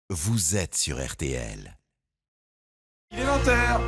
vous êtes sur RTL. Il est 20h.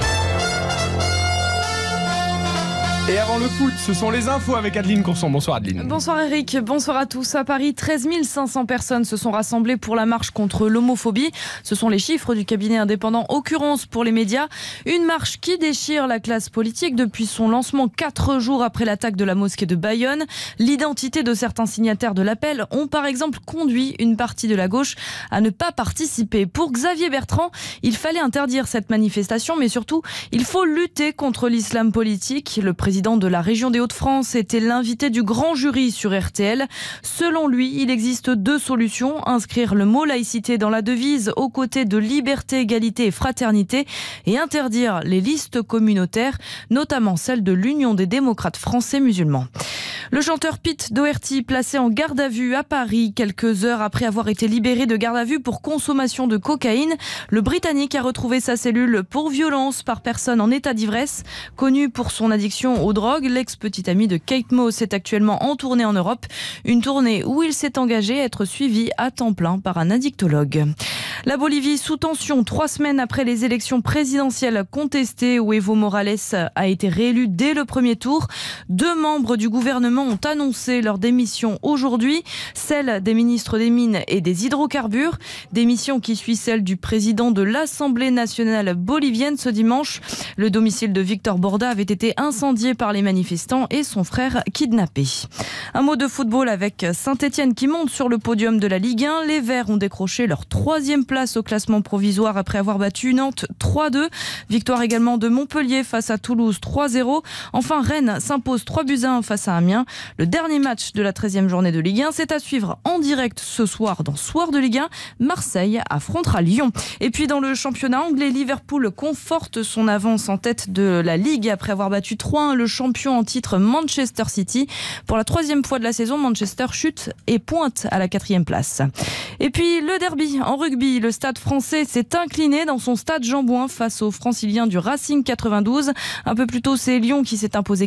Et avant le foot, ce sont les infos avec Adeline Courson. Bonsoir Adeline. Bonsoir Eric, bonsoir à tous. À Paris, 13 500 personnes se sont rassemblées pour la marche contre l'homophobie. Ce sont les chiffres du cabinet indépendant Occurrence pour les médias. Une marche qui déchire la classe politique depuis son lancement 4 jours après l'attaque de la mosquée de Bayonne. L'identité de certains signataires de l'appel ont par exemple conduit une partie de la gauche à ne pas participer. Pour Xavier Bertrand, il fallait interdire cette manifestation, mais surtout, il faut lutter contre l'islam politique. Le président de la région des Hauts-de-France était l'invité du grand jury sur RTL. Selon lui, il existe 2 solutions. Inscrire le mot laïcité dans la devise aux côtés de liberté, égalité et fraternité et interdire les listes communautaires, notamment celle de l'Union des démocrates français musulmans. Le chanteur Pete Doherty, placé en garde à vue à Paris quelques heures après avoir été libéré de garde à vue pour consommation de cocaïne. Le Britannique a retrouvé sa cellule pour violence par personne en état d'ivresse. Connu pour son addiction aux drogues, l'ex-petit ami de Kate Moss est actuellement en tournée en Europe. Une tournée où il s'est engagé à être suivi à temps plein par un addictologue. La Bolivie sous tension 3 semaines après les élections présidentielles contestées où Evo Morales a été réélu dès le premier tour. 2 membres du gouvernement ont annoncé leur démission aujourd'hui, celle des ministres des Mines et des Hydrocarbures. Démission qui suit celle du président de l'Assemblée nationale bolivienne ce dimanche. Le domicile de Victor Borda avait été incendié par les manifestants et son frère kidnappé. Un mot de football avec Saint-Etienne qui monte sur le podium de la Ligue 1. Les Verts ont décroché leur 3e place au classement provisoire après avoir battu Nantes 3-2. Victoire également de Montpellier face à Toulouse 3-0. Enfin, Rennes s'impose 3-1 face à Amiens. Le dernier match de la 13e journée de Ligue 1, c'est à suivre en direct ce soir dans Soir de Ligue 1. Marseille affrontera Lyon. Et puis dans le championnat anglais, Liverpool conforte son avance en tête de la Ligue après avoir battu 3-1 le champion en titre Manchester City. Pour la 3e fois de la saison, Manchester chute et pointe à la 4e place. Et puis le derby en rugby, le Stade français s'est incliné dans son stade Jean-Bouin face aux Franciliens du Racing 92. Un peu plus tôt, c'est Lyon qui s'est imposé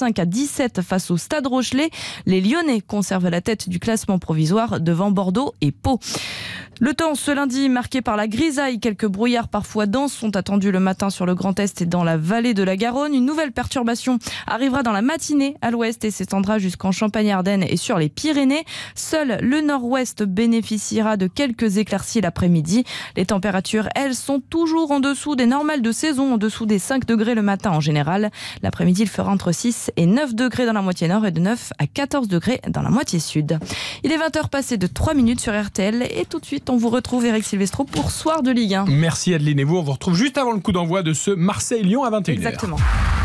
45-17 face au Stade Rochelet. Les Lyonnais conservent la tête du classement provisoire devant Bordeaux et Pau. Le temps ce lundi marqué par la grisaille, quelques brouillards parfois denses sont attendus le matin sur le Grand Est et dans la vallée de la Garonne. Une nouvelle perturbation arrivera dans la matinée à l'ouest et s'étendra jusqu'en Champagne-Ardenne et sur les Pyrénées. Seul le nord-ouest bénéficiera de quelques éclaircies l'après-midi. Les températures, elles, sont toujours en dessous des normales de saison, en dessous des 5 degrés le matin en général. L'après-midi, il fera entre 6 et 9 degrés dans la moitié nord et de 9 à 14 degrés dans la moitié sud. Il est 20h passé de 3 minutes sur RTL et tout de suite, on vous retrouve Eric Silvestro pour Soir de Ligue 1. Merci Adeline et vous, on vous retrouve juste avant le coup d'envoi de ce Marseille-Lyon à 21h. Exactement.